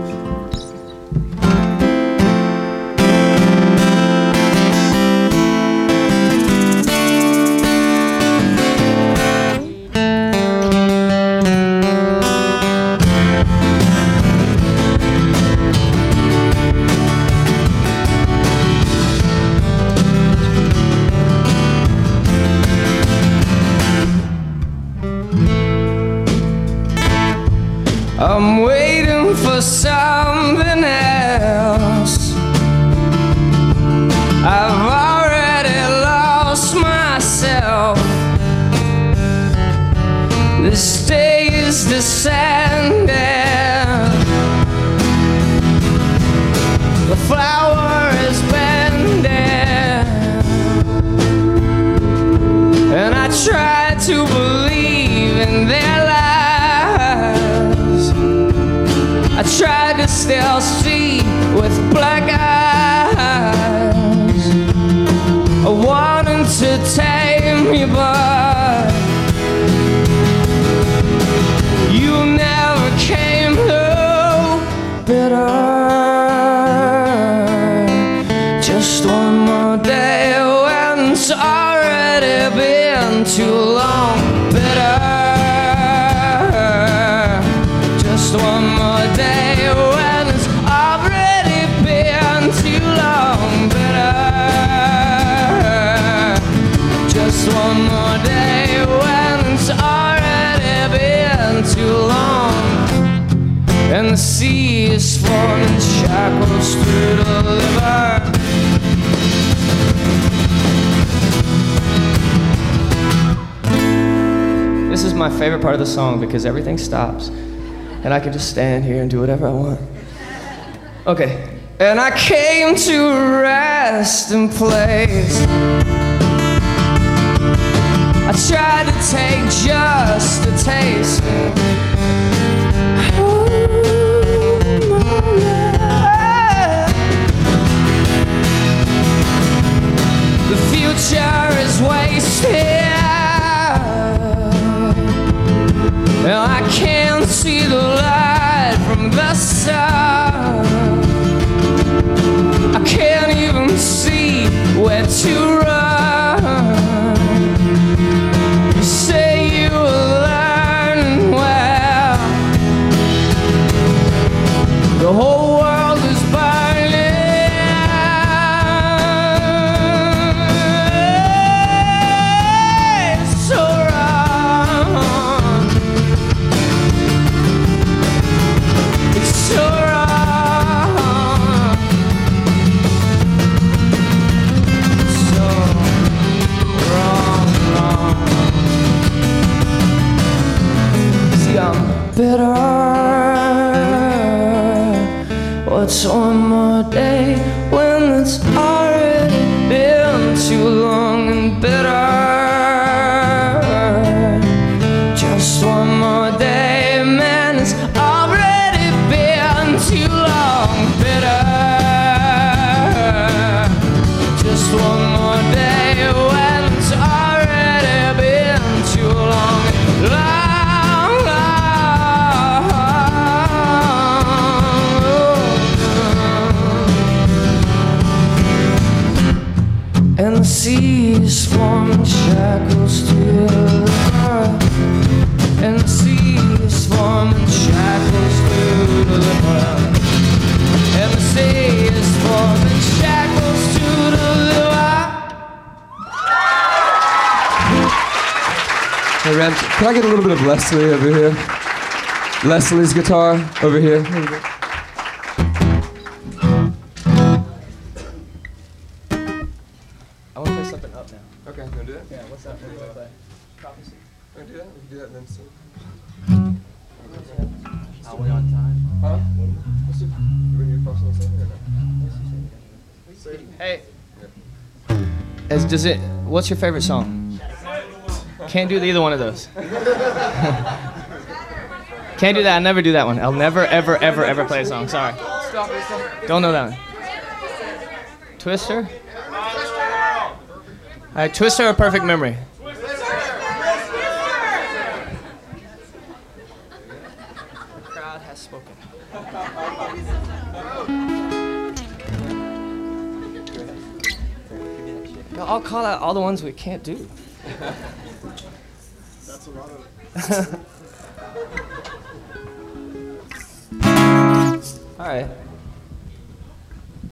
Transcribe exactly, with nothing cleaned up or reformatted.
I'm waiting for something else. I've already lost myself. This day is descending. The flower is bending, and I try to believe in their lives. I tried to still see with black eyes. I wanted to tame you, but you never came through. Bitter, just one more day when it's already been too long. Bitter, just one more day when it's already been too long. Bitter, just one more day when it's already been too long. And the sea is forming shackles through the liver. This is my favorite part of the song because everything stops and I can just stand here and do whatever I want. Okay. And I came to rest in place. I tried to take just a taste. The future is wasted. Well, I can't see the light from the sun. I can't even see where to run. You say you were learning well. The whole world is burning. It's so wrong. It's so wrong. So wrong, wrong. See, I'm bitter. What's one more day when it's already been too long and bitter? Just one more day, man, it's already been too long. Bitter. Just one more day when it's already been too long. Long, long. And the sea is forming shackles to the river. And the sea is forming shackles to the river. And the sea is forming shackles to the river. Hey, Ram, can I get a little bit of Leslie over here? Leslie's guitar over here. Here we go. I want to play something up now. Okay, you want to do that? Yeah, what's that one you want to play? Prophecy. You want to do that? We can do that and then sing. Are we on time? Huh? Let's see. You bring your personal thing or not? Say. Hey. As, does it, what's your favorite song? Can't do either one of those. Can't do that. I'll never do that one. I'll never, ever, ever, ever play a song. Sorry. Stop it, stop it. Don't know that one. Twister? All right, Twister or Perfect Memory? God has spoken. No, I'll call out all the ones we can't do. That's a lot of. All right.